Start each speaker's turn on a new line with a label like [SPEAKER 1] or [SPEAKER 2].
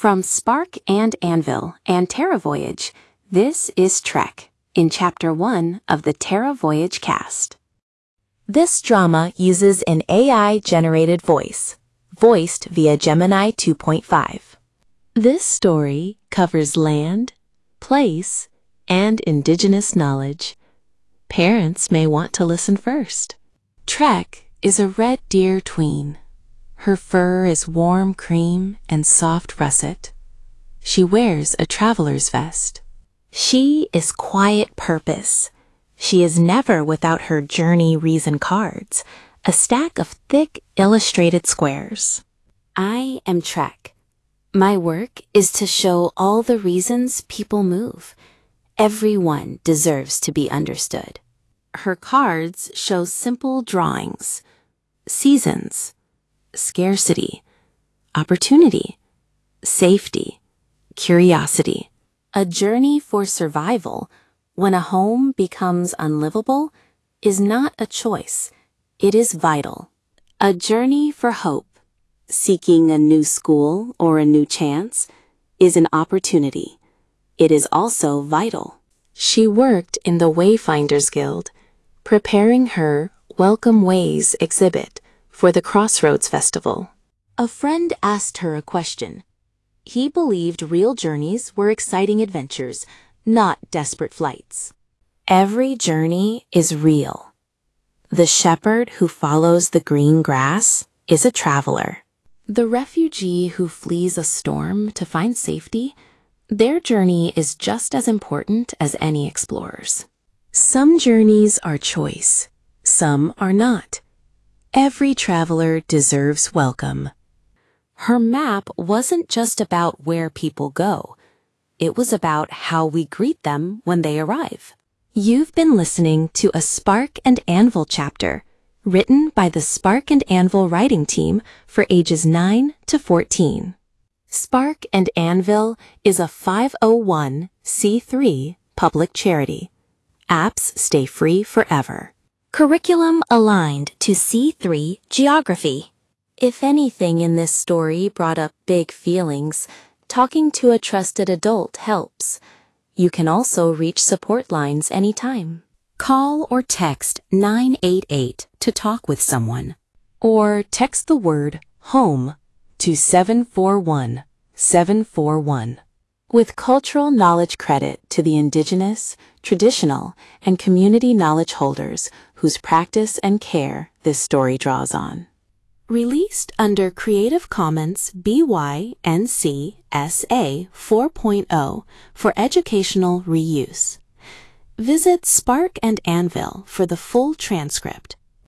[SPEAKER 1] From Spark and Anvil and Terra Voyage, this is Trek, in Chapter 1 of the Terra Voyage cast.
[SPEAKER 2] This drama uses an AI-generated voice, voiced via Gemini 2.5. This story covers land, place, and indigenous knowledge. Parents may want to listen first. Trek is a red deer tween. Her fur is warm cream and soft russet. She wears a traveler's vest.
[SPEAKER 1] She is quiet purpose. She is never without her journey reason cards, a stack of thick illustrated squares. I am Trek. My work is to show all the reasons people move. Everyone deserves to be understood. Her cards show simple drawings, seasons, scarcity, opportunity, safety, curiosity. A journey for survival, when a home becomes unlivable, is not a choice. It is vital. A journey for hope, seeking a new school or a new chance, is an opportunity. It is also vital. She worked in the Wayfinders Guild, preparing her Welcome Ways exhibit for the Crossroads Festival. A friend asked her a question. He believed real journeys were exciting adventures, not desperate flights. Every journey is real. The shepherd who follows the green grass is a traveler. The refugee who flees a storm to find safety, their journey is just as important as any explorer's. Some journeys are choice, some are not. Every traveler deserves welcome. Her map wasn't just about where people go. It was about how we greet them when they arrive. You've been listening to a Spark and Anvil chapter, written by the Spark and Anvil writing team for ages 9 to 14. Spark and Anvil is a 501c3 public charity. Apps stay free forever. Curriculum aligned to C3 Geography. If anything in this story brought up big feelings, talking to a trusted adult helps. You can also reach support lines anytime. Call or text 988 to talk with someone.
[SPEAKER 2] Or text the word HOME to 741-741.
[SPEAKER 1] With cultural knowledge credit to the Indigenous, traditional, and community knowledge holders whose practice and care this story draws on. Released under Creative Commons BY-NC SA 4.0 for educational reuse. Visit Spark and Anvil for the full transcript.